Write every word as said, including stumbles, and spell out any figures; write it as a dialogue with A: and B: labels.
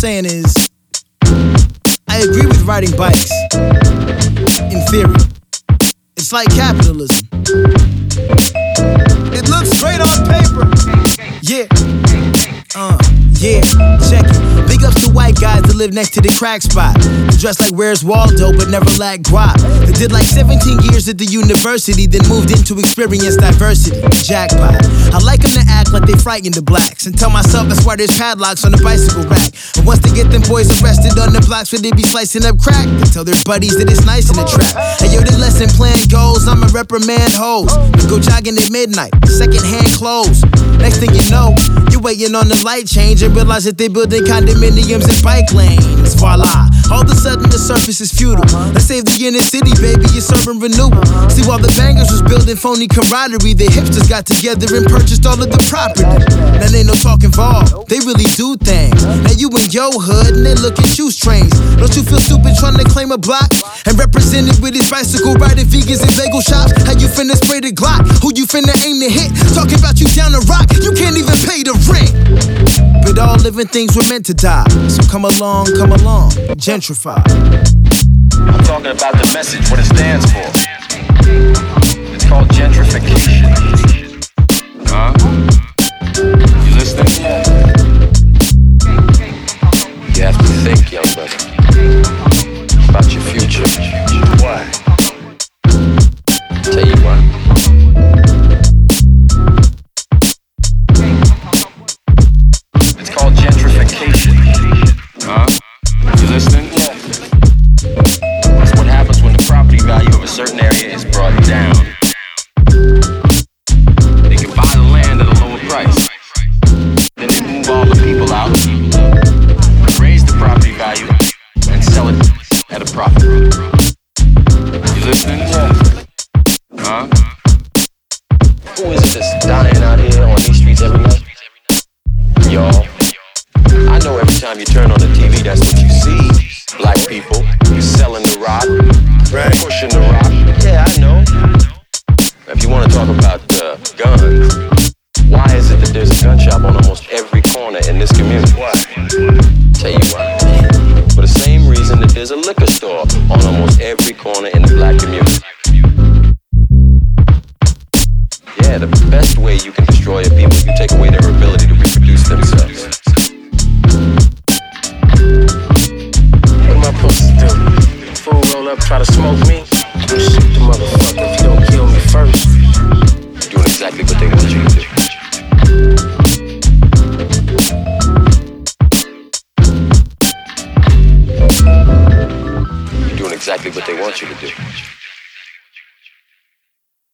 A: saying is, I agree with riding bikes. In theory, it's like capitalism. It looks great on paper. Yeah. Uh, yeah, check it. Big ups to white guys that live next to the crack spot. They dress like Where's Waldo, but never lack guap. They did like seventeen years at the university, then moved in to experience diversity. Jackpot. I like them to act like they frighten the blacks, and tell myself that's why there's padlocks on the bicycle rack. And once they get them boys arrested on the blocks where they be slicing up crack, they tell their buddies that it's nice in the trap. Hey yo, the lesson plan goes, I'ma reprimand hoes. We go jogging at midnight, second hand clothes. Next thing you know, you're waiting on the light change and realize that they building condominiums and bike lanes. Voila, all of a sudden the surface is futile. Let's save the inner city, baby, it's urban renewal. See, while the bangers was building phony camaraderie, the hipsters got together and purchased all of the property. Now ain't no talk involved, they really do things. Now you in your hood and they look at you strange. Don't you feel stupid trying to claim a block and represent it with his bicycle riding vegans and bagel shops? How you finna spray the Glock? Who you finna aim to hit? Talking about you down the rock, you can't even pay the rent. But all living things were meant to die, so come along, come along, gentrify.
B: I'm talking about the message, what it stands for. It's called gentrification. Huh? You listening? You have to think, young brother, about your future. Why? Tell you why. It's called gentrification. Huh? You listening? Yeah. That's what happens when the property value of a certain area is brought down. They can buy the land at a lower price. Then they move all the people out, raise the property value, and sell it at a profit. You listening? Yeah. Huh? Who is it that's dying out here on these streets every night? Y'all. I know every time you turn on the T V, that's what you see. Black people selling the rock, right. Pushing the rock. Yeah, I know. If you want to talk about uh, guns, why is it that there's a gun shop on almost every corner in this community? Why? Tell you why. For the same reason that there's a liquor store on almost every corner in the black community. Yeah, the best way you can destroy a people is you take away their ability to reproduce themselves. What am I supposed to do? Fool roll up, try to smoke me? You shoot the motherfucker if you don't kill me first. You're doing exactly what they want you to do. You're doing exactly what they want you to do.